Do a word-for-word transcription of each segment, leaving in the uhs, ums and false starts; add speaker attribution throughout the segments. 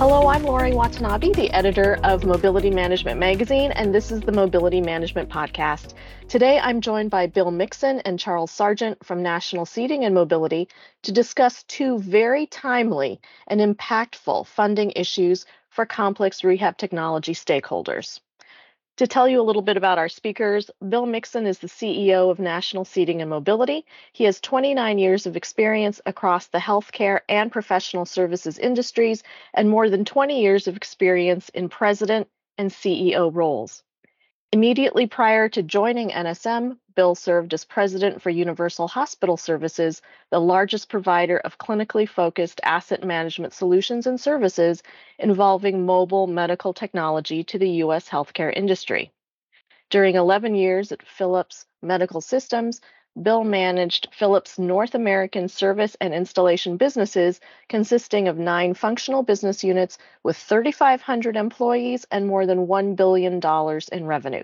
Speaker 1: Hello, I'm Lori Watanabe, the editor of Mobility Management Magazine, and this is the Mobility Management Podcast. Today, I'm joined by Bill Mixon and Charles Sargent from National Seating and Mobility to discuss two very timely and impactful funding issues for complex rehab technology stakeholders. To tell you a little bit about our speakers, Bill Mixon is the C E O of National Seating and Mobility. He has twenty-nine years of experience across the healthcare and professional services industries and more than twenty years of experience in president and C E O roles. Immediately prior to joining N S M, Bill served as president for Universal Hospital Services, the largest provider of clinically focused asset management solutions and services involving mobile medical technology to the U S healthcare industry. During eleven years at Philips Medical Systems, Bill managed Philips' North American service and installation businesses, consisting of nine functional business units with thirty-five hundred employees and more than one billion dollars in revenue.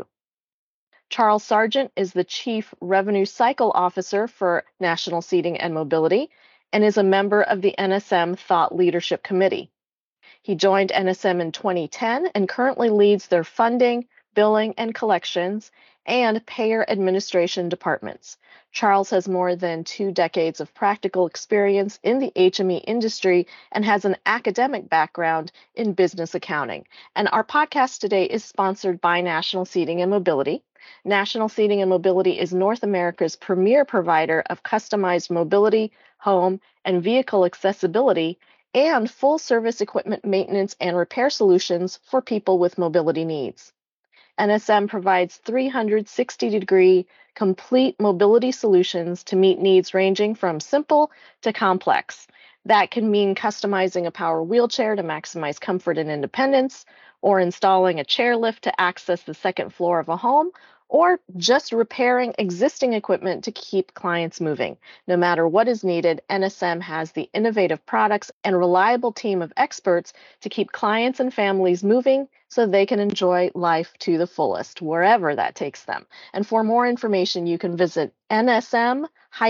Speaker 1: Charles Sargent is the Chief Revenue Cycle Officer for National Seating and Mobility and is a member of the N S M Thought Leadership Committee. He joined N S M in twenty ten and currently leads their funding, billing and collections, and payer administration departments. Charles has more than two decades of practical experience in the H M E industry and has an academic background in business accounting. And our podcast today is sponsored by National Seating and Mobility. National Seating and Mobility is North America's premier provider of customized mobility, home, and vehicle accessibility and full-service equipment maintenance and repair solutions for people with mobility needs. N S M provides three hundred sixty degree complete mobility solutions to meet needs ranging from simple to complex. That can mean customizing a power wheelchair to maximize comfort and independence, or installing a chairlift to access the second floor of a home, or just repairing existing equipment to keep clients moving. No matter what is needed, N S M has the innovative products and reliable team of experts to keep clients and families moving so they can enjoy life to the fullest, wherever that takes them. And for more information, you can visit N S M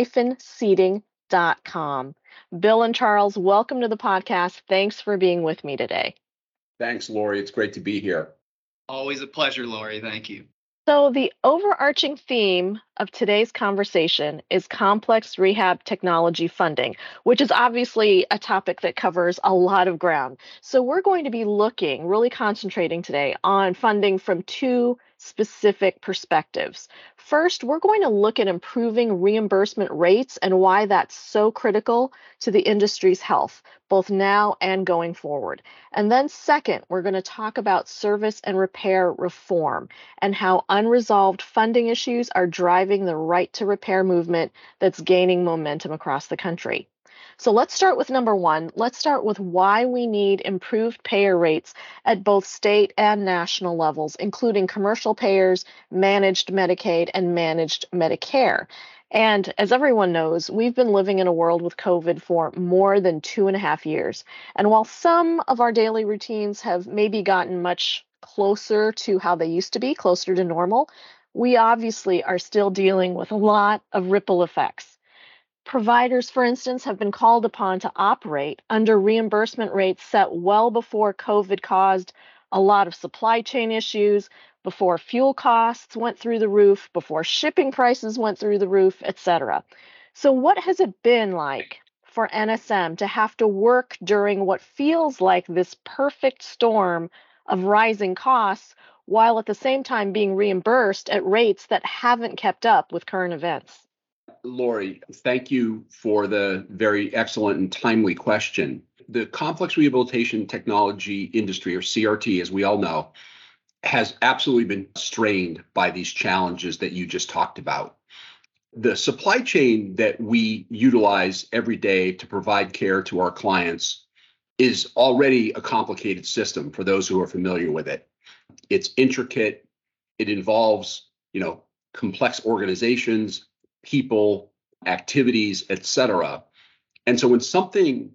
Speaker 1: seating dot com. Bill and Charles, welcome to the podcast. Thanks for being with me today.
Speaker 2: Thanks, Lori. It's great to be here.
Speaker 3: Always a pleasure, Lori. Thank you.
Speaker 1: So the overarching theme of today's conversation is complex rehab technology funding, which is obviously a topic that covers a lot of ground. So we're going to be looking, really concentrating today on funding from two specific perspectives. First, we're going to look at improving reimbursement rates and why that's so critical to the industry's health, both now and going forward. And then second, we're going to talk about service and repair reform and how unresolved funding issues are driving the right to repair movement that's gaining momentum across the country. So let's start with number one. Let's start with why we need improved payer rates at both state and national levels, including commercial payers, managed Medicaid, and managed Medicare. And as everyone knows, we've been living in a world with COVID for more than two and a half years. And while some of our daily routines have maybe gotten much closer to how they used to be, closer to normal, we obviously are still dealing with a lot of ripple effects. Providers, for instance, have been called upon to operate under reimbursement rates set well before COVID caused a lot of supply chain issues, before fuel costs went through the roof, before shipping prices went through the roof, et cetera. So what has it been like for N S M to have to work during what feels like this perfect storm of rising costs, while at the same time being reimbursed at rates that haven't kept up with current events?
Speaker 2: Lori, thank you for the very excellent and timely question. The complex rehabilitation technology industry, or C R T, as we all know, has absolutely been strained by these challenges that you just talked about. The supply chain that we utilize every day to provide care to our clients is already a complicated system for those who are familiar with it. It's intricate. It involves, you know, complex organizations, people, activities, et cetera. And so when something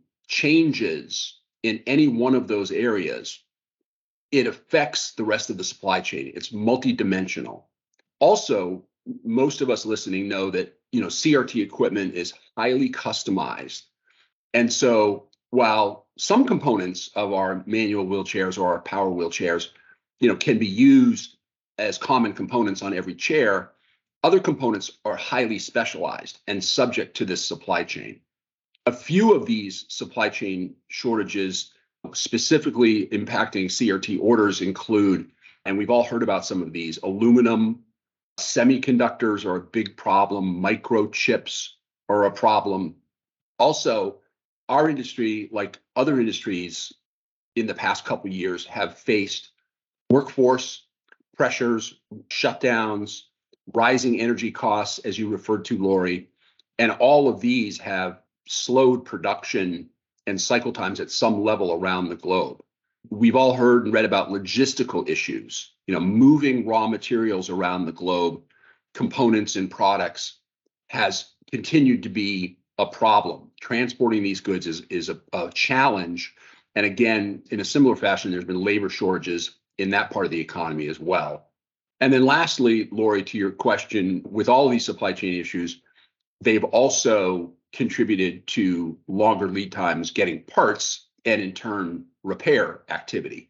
Speaker 2: changes in any one of those areas, it affects the rest of the supply chain. It's multidimensional. Also, most of us listening know that, you know, C R T equipment is highly customized. And so while some components of our manual wheelchairs or our power wheelchairs, you know, can be used as common components on every chair, other components are highly specialized and subject to this supply chain. A few of these supply chain shortages specifically impacting C R T orders include, and we've all heard about some of these, aluminum, semiconductors are a big problem, microchips are a problem. Also, our industry, like other industries in the past couple of years, have faced workforce pressures, shutdowns, rising energy costs, as you referred to, Lori, and all of these have slowed production and cycle times at some level around the globe. We've all heard and read about logistical issues, you know, moving raw materials around the globe, components and products has continued to be a problem. Transporting these goods is, is a, a challenge. And again, in a similar fashion, there's been labor shortages in that part of the economy as well. And then lastly, Lori, to your question, with all of these supply chain issues, they've also contributed to longer lead times getting parts and in turn repair activity.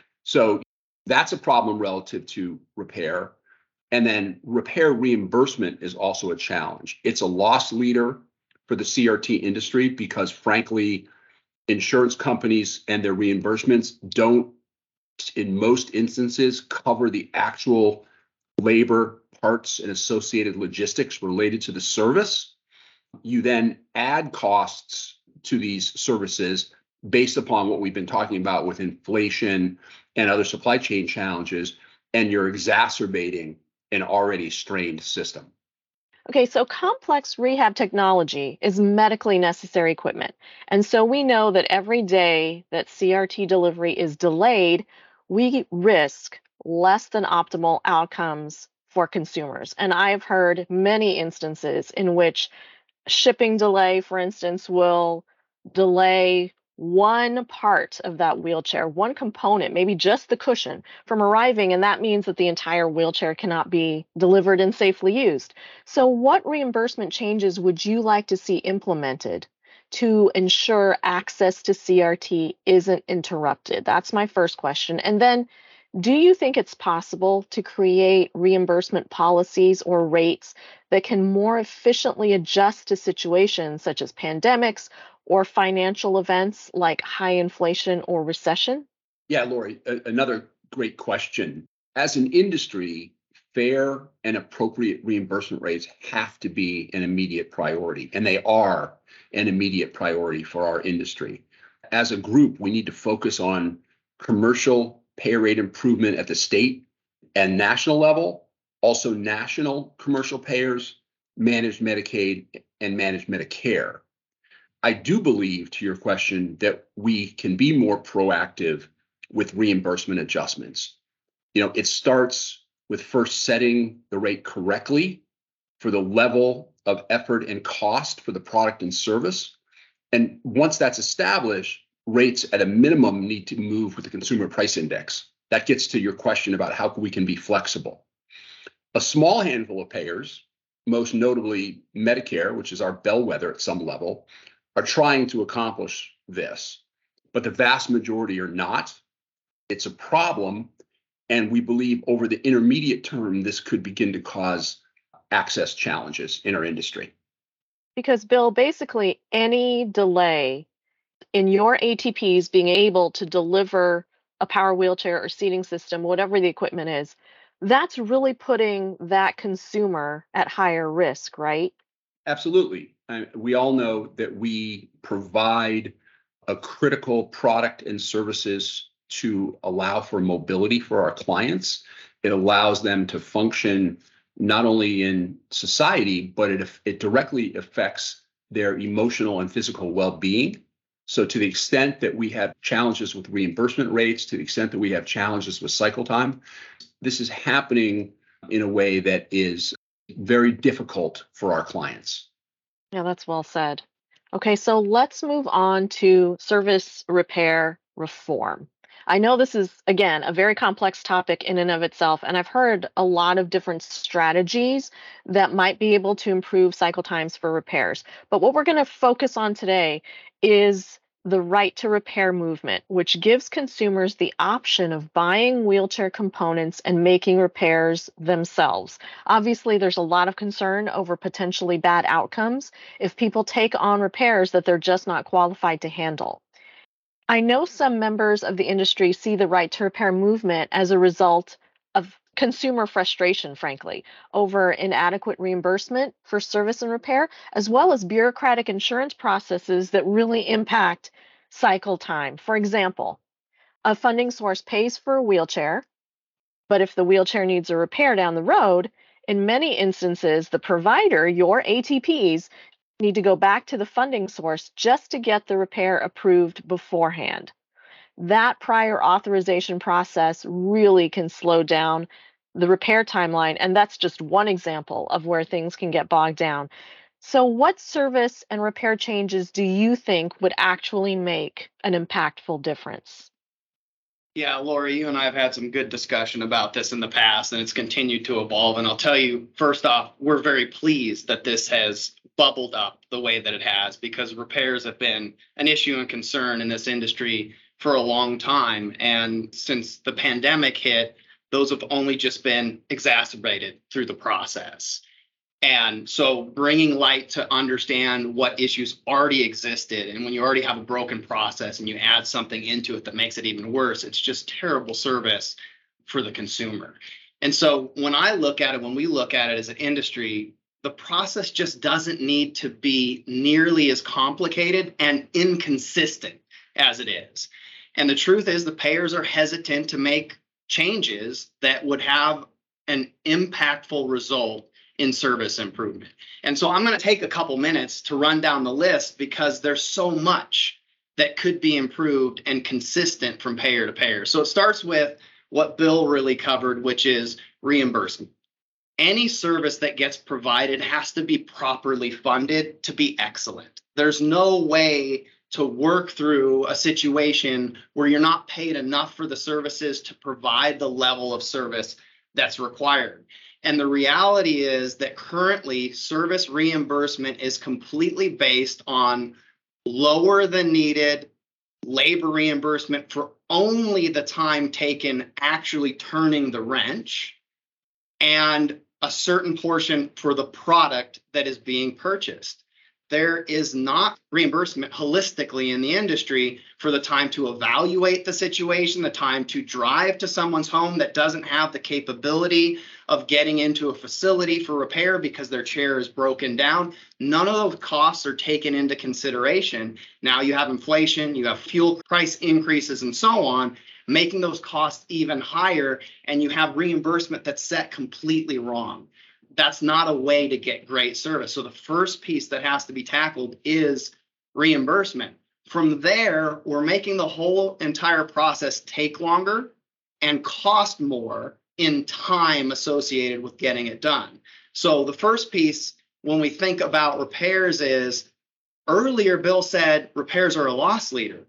Speaker 2: So that's a problem relative to repair. And then repair reimbursement is also a challenge. It's a loss leader for the C R T industry because frankly, insurance companies and their reimbursements don't, in most instances, cover the actual labor, parts, and associated logistics related to the service. You then add costs to these services based upon what we've been talking about with inflation and other supply chain challenges, and you're exacerbating an already strained system.
Speaker 1: Okay, so complex rehab technology is medically necessary equipment. And so we know that every day that C R T delivery is delayed, we risk less than optimal outcomes for consumers. And I've heard many instances in which shipping delay, for instance, will delay one part of that wheelchair, one component, maybe just the cushion, from arriving, and that means that the entire wheelchair cannot be delivered and safely used. So, what reimbursement changes would you like to see implemented to ensure access to C R T isn't interrupted? That's my first question. And then, do you think it's possible to create reimbursement policies or rates that can more efficiently adjust to situations such as pandemics or financial events like high inflation or recession?
Speaker 2: Yeah, Lori, a- another great question. As an industry, fair and appropriate reimbursement rates have to be an immediate priority, and they are an immediate priority for our industry. As a group, we need to focus on commercial pay rate improvement at the state and national level, also national commercial payers, managed Medicaid, and managed Medicare. I do believe, to your question, that we can be more proactive with reimbursement adjustments. You know, it starts with first setting the rate correctly for the level of effort and cost for the product and service. And once that's established, rates at a minimum need to move with the consumer price index. That gets to your question about how we can be flexible. A small handful of payers, most notably Medicare, which is our bellwether at some level, are trying to accomplish this, but the vast majority are not. It's a problem, and we believe over the intermediate term, this could begin to cause access challenges in our industry.
Speaker 1: Because, Bill, basically any delay in your A T Ps being able to deliver a power wheelchair or seating system, whatever the equipment is, that's really putting that consumer at higher risk, right?
Speaker 2: Absolutely. Uh, we all know that we provide a critical product and services to allow for mobility for our clients. It allows them to function not only in society, but it, it directly affects their emotional and physical well-being. So to the extent that we have challenges with reimbursement rates, to the extent that we have challenges with cycle time, this is happening in a way that is very difficult for our clients.
Speaker 1: Yeah, that's well said. Okay, so let's move on to service repair reform. I know this is, again, a very complex topic in and of itself, and I've heard a lot of different strategies that might be able to improve cycle times for repairs. But what we're going to focus on today is the right to repair movement, which gives consumers the option of buying wheelchair components and making repairs themselves. Obviously, there's a lot of concern over potentially bad outcomes if people take on repairs that they're just not qualified to handle. I know some members of the industry see the right to repair movement as a result of consumer frustration, frankly, over inadequate reimbursement for service and repair, as well as bureaucratic insurance processes that really impact cycle time. For example, a funding source pays for a wheelchair, but if the wheelchair needs a repair down the road, in many instances, the provider, your A T Ps, need to go back to the funding source just to get the repair approved beforehand. That prior authorization process really can slow down the repair timeline, and that's just one example of where things can get bogged down. So, what service and repair changes do you think would actually make an impactful difference?
Speaker 3: Yeah, Lori, you and I have had some good discussion about this in the past, and it's continued to evolve. And I'll tell you, first off, we're very pleased that this has bubbled up the way that it has, because repairs have been an issue and concern in this industry for a long time. And since the pandemic hit, those have only just been exacerbated through the process. And so bringing light to understand what issues already existed, and when you already have a broken process and you add something into it that makes it even worse, it's just terrible service for the consumer. And so when I look at it, when we look at it as an industry, the process just doesn't need to be nearly as complicated and inconsistent as it is. And the truth is, the payers are hesitant to make changes that would have an impactful result in service improvement. And so I'm going to take a couple minutes to run down the list, because there's so much that could be improved and consistent from payer to payer. So it starts with what Bill really covered, which is reimbursement. Any service that gets provided has to be properly funded to be excellent. There's no way to work through a situation where you're not paid enough for the services to provide the level of service that's required. And the reality is that currently service reimbursement is completely based on lower than needed labor reimbursement for only the time taken actually turning the wrench, and a certain portion for the product that is being purchased. There is not reimbursement holistically in the industry for the time to evaluate the situation, the time to drive to someone's home that doesn't have the capability of getting into a facility for repair because their chair is broken down. None of those costs are taken into consideration. Now you have inflation, you have fuel price increases, and so on, making those costs even higher, and you have reimbursement that's set completely wrong. That's not a way to get great service. So the first piece that has to be tackled is reimbursement. From there, we're making the whole entire process take longer and cost more in time associated with getting it done. So the first piece, when we think about repairs, is earlier Bill said repairs are a loss leader.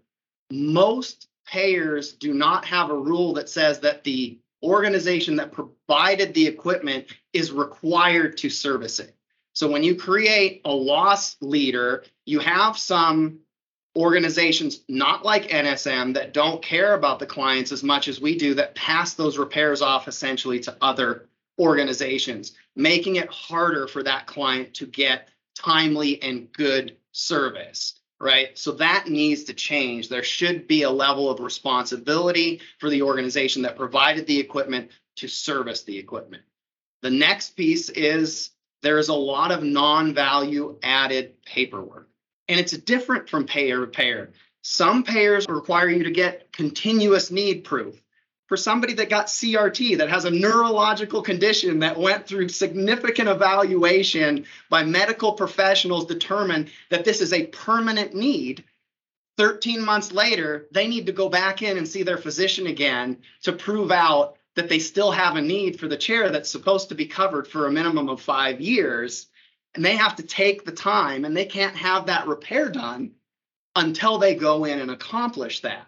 Speaker 3: Most payers do not have a rule that says that the organization that provided the equipment is required to service it. So when you create a loss leader, you have some organizations not like N S M that don't care about the clients as much as we do, that pass those repairs off essentially to other organizations, making it harder for that client to get timely and good service. Right? So that needs to change. There should be a level of responsibility for the organization that provided the equipment to service the equipment. The next piece is there is a lot of non-value added paperwork, and it's different from payer to payer. Some payers require you to get continuous need proof. For somebody that got C R T, that has a neurological condition that went through significant evaluation by medical professionals, determined that this is a permanent need, thirteen months later, they need to go back in and see their physician again to prove out that they still have a need for the chair that's supposed to be covered for a minimum of five years. And they have to take the time, and they can't have that repair done until they go in and accomplish that.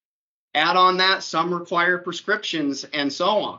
Speaker 3: Add on that, some require prescriptions and so on.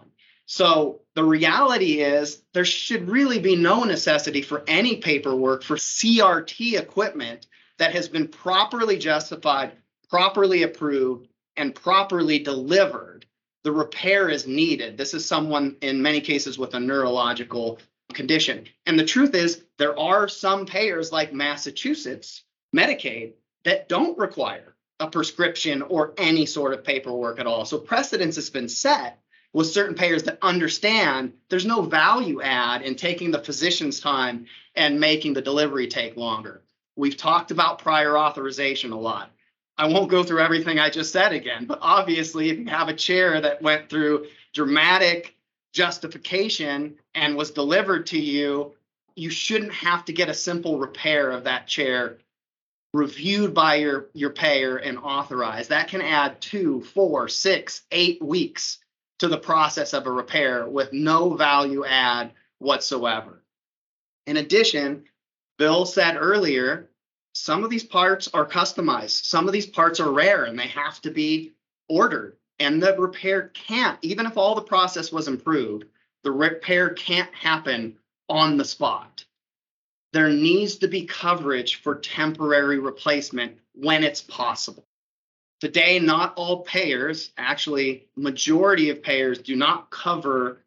Speaker 3: So the reality is there should really be no necessity for any paperwork for C R T equipment that has been properly justified, properly approved, and properly delivered, the repair is needed. This is someone in many cases with a neurological condition. And the truth is, there are some payers like Massachusetts Medicaid that don't require a prescription or any sort of paperwork at all. So precedence has been set with certain payers that understand there's no value add in taking the physician's time and making the delivery take longer. We've talked about prior authorization a lot. I won't go through everything I just said again, but obviously if you have a chair that went through dramatic justification and was delivered to you, you shouldn't have to get a simple repair of that chair reviewed by your, your payer and authorized. That can add two, four, six, eight weeks to the process of a repair with no value add whatsoever. In addition, Bill said earlier, some of these parts are customized. Some of these parts are rare and they have to be ordered. And the repair can't, even if all the process was improved, the repair can't happen on the spot. There needs to be coverage for temporary replacement when it's possible. Today, not all payers, actually, majority of payers do not cover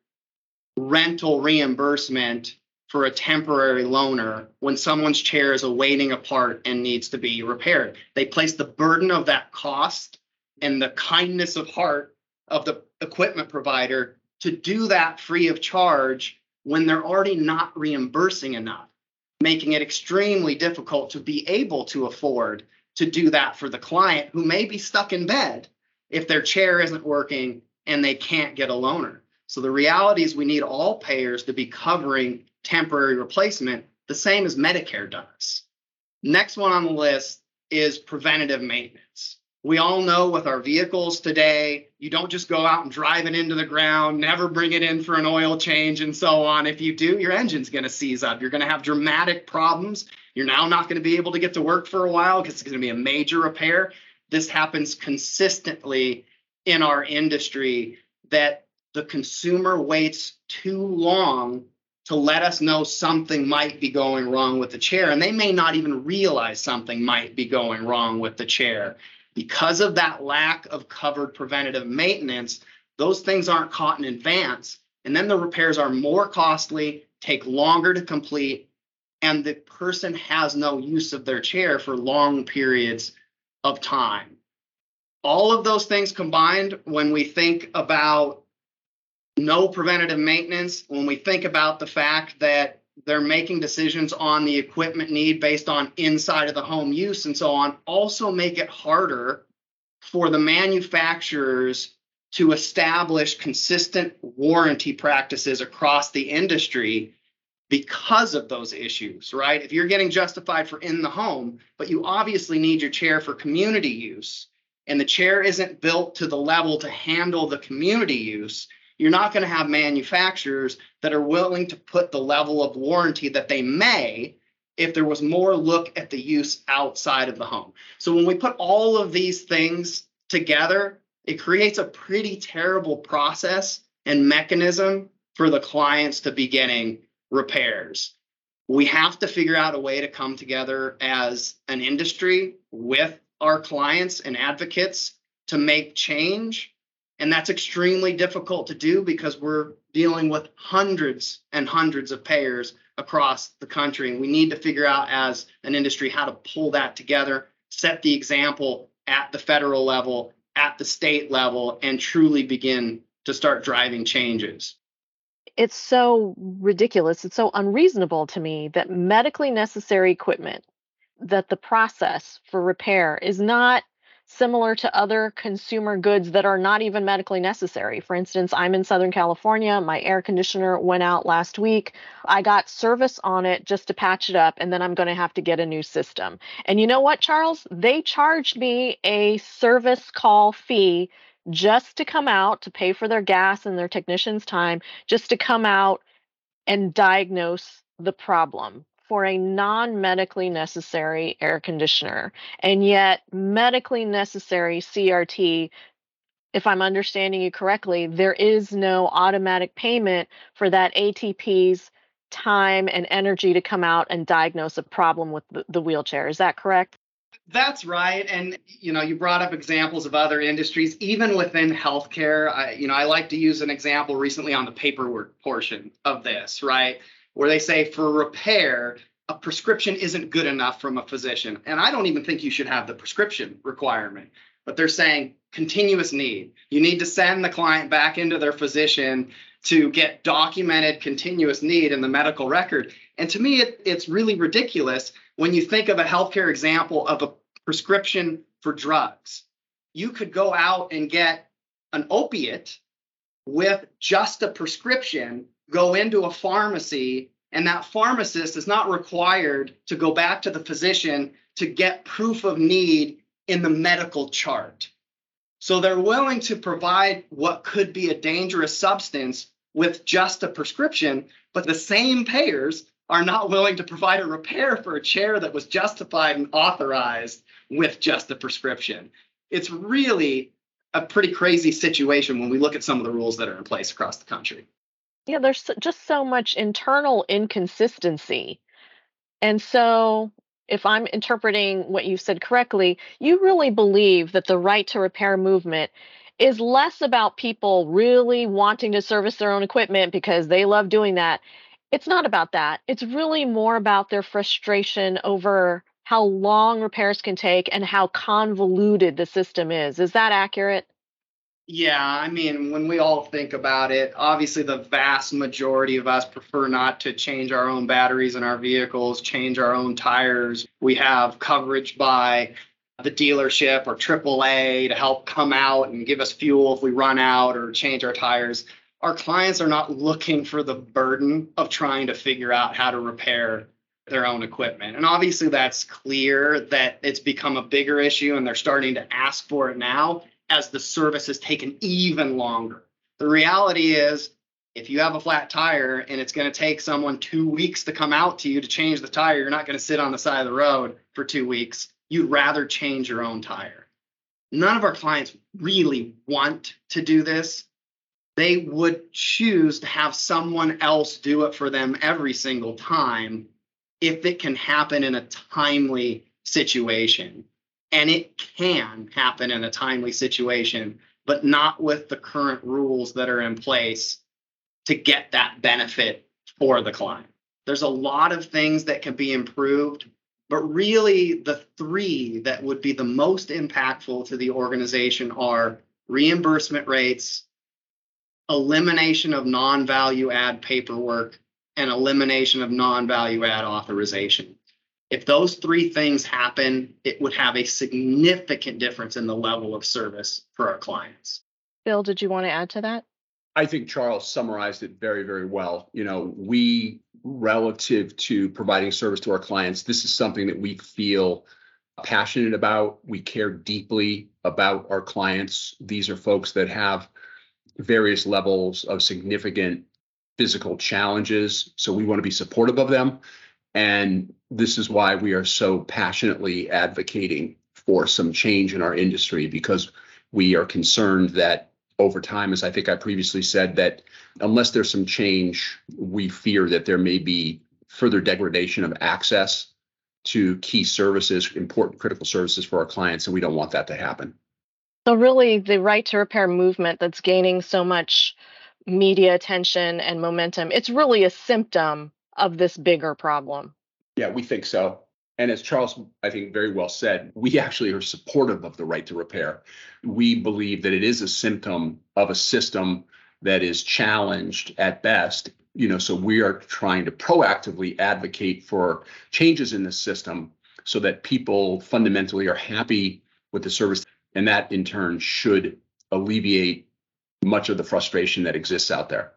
Speaker 3: rental reimbursement for a temporary loaner when someone's chair is awaiting a part and needs to be repaired. They place the burden of that cost and the kindness of heart of the equipment provider to do that free of charge when they're already not reimbursing enough, making it extremely difficult to be able to afford to do that for the client who may be stuck in bed if their chair isn't working and they can't get a loaner. So the reality is we need all payers to be covering temporary replacement the same as Medicare does. Next one on the list is preventative maintenance. We all know with our vehicles today, you don't just go out and drive it into the ground, never bring it in for an oil change and so on. If you do, your engine's going to seize up. You're going to have dramatic problems. You're now not going to be able to get to work for a while because it's going to be a major repair. This happens consistently in our industry, that the consumer waits too long to let us know something might be going wrong with the chair, and they may not even realize something might be going wrong with the chair. Because of that lack of covered preventative maintenance, those things aren't caught in advance, and then the repairs are more costly, take longer to complete, and the person has no use of their chair for long periods of time. All of those things combined, when we think about no preventative maintenance, when we think about the fact that they're making decisions on the equipment need based on inside of the home use and so on, also make it harder for the manufacturers to establish consistent warranty practices across the industry because of those issues, right? If you're getting justified for in the home, but you obviously need your chair for community use, and the chair isn't built to the level to handle the community use, you're not going to have manufacturers that are willing to put the level of warranty that they may if there was more look at the use outside of the home. So when we put all of these things together, it creates a pretty terrible process and mechanism for the clients to be getting repairs. We have to figure out a way to come together as an industry with our clients and advocates to make change. And that's extremely difficult to do because we're dealing with hundreds and hundreds of payers across the country. And we need to figure out as an industry how to pull that together, set the example at the federal level, at the state level, and truly begin to start driving changes.
Speaker 1: It's so ridiculous. It's so unreasonable to me that medically necessary equipment, that the process for repair is not similar to other consumer goods that are not even medically necessary. For instance, I'm in Southern California. My air conditioner went out last week. I got service on it just to patch it up, and then I'm going to have to get a new system. And you know what, Charles? They charged me a service call fee just to come out to pay for their gas and their technician's time, just to come out and diagnose the problem for a non-medically necessary air conditioner. And yet medically necessary C R T, if I'm understanding you correctly, there is no automatic payment for that A T P's time and energy to come out and diagnose a problem with the, the wheelchair. Is that correct?
Speaker 3: That's right. And, you know, you brought up examples of other industries, even within healthcare. I, you know, I like to use an example recently on the paperwork portion of this, right? Where they say for repair, a prescription isn't good enough from a physician. And I don't even think you should have the prescription requirement, but they're saying continuous need. You need to send the client back into their physician to get documented continuous need in the medical record. And to me, it, it's really ridiculous when you think of a healthcare example of a prescription for drugs. You could go out and get an opiate with just a prescription, go into a pharmacy, and that pharmacist is not required to go back to the physician to get proof of need in the medical chart. So they're willing to provide what could be a dangerous substance with just a prescription, but the same payers are not willing to provide a repair for a chair that was justified and authorized with just a prescription. It's really a pretty crazy situation when we look at some of the rules that are in place across the country.
Speaker 1: Yeah, there's so- just so much internal inconsistency. And so, if I'm interpreting what you said correctly, you really believe that the right to repair movement is less about people really wanting to service their own equipment because they love doing that. It's not about that. It's really more about their frustration over how long repairs can take and how convoluted the system is. Is that accurate?
Speaker 3: Yeah, I mean, when we all think about it, obviously the vast majority of us prefer not to change our own batteries in our vehicles, change our own tires. We have coverage by the dealership or triple A to help come out and give us fuel if we run out or change our tires. Our clients are not looking for the burden of trying to figure out how to repair their own equipment. And obviously that's clear that it's become a bigger issue and they're starting to ask for it now as the service has taken even longer. The reality is, if you have a flat tire and it's going to take someone two weeks to come out to you to change the tire, you're not going to sit on the side of the road for two weeks. You'd rather change your own tire. None of our clients really want to do this. They would choose to have someone else do it for them every single time if it can happen in a timely situation. And it can happen in a timely situation, but not with the current rules that are in place to get that benefit for the client. There's a lot of things that can be improved, but really the three that would be the most impactful to the organization are reimbursement rates, elimination of non-value add paperwork, and elimination of non-value add authorization. If those three things happen, it would have a significant difference in the level of service for our clients.
Speaker 1: Bill, did you want to add to that?
Speaker 2: I think Charles summarized it very, very well. You know, we, relative to providing service to our clients, this is something that we feel passionate about. We care deeply about our clients. These are folks that have various levels of significant physical challenges. So we want to be supportive of them. And this is why we are so passionately advocating for some change in our industry, because we are concerned that over time, as I think I previously said, that unless there's some change, we fear that there may be further degradation of access to key services, important critical services for our clients, and we don't want that to happen.
Speaker 1: So really, the right to repair movement that's gaining so much media attention and momentum, it's really a symptom of this bigger problem.
Speaker 2: Yeah, we think so. And as Charles, I think, very well said, we actually are supportive of the right to repair. We believe that it is a symptom of a system that is challenged at best. You know, so we are trying to proactively advocate for changes in the system so that people fundamentally are happy with the service. And that in turn should alleviate much of the frustration that exists out there.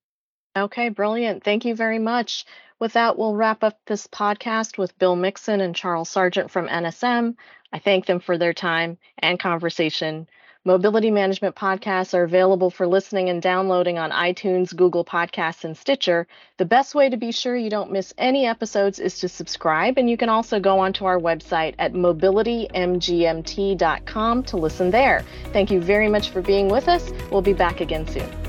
Speaker 1: Okay, brilliant. Thank you very much. With that, we'll wrap up this podcast with Bill Mixon and Charles Sargent from N S M. I thank them for their time and conversation. Mobility management podcasts are available for listening and downloading on iTunes, Google Podcasts, and Stitcher. The best way to be sure you don't miss any episodes is to subscribe, and you can also go onto our website at mobility m g m t dot com to listen there. Thank you very much for being with us. We'll be back again soon.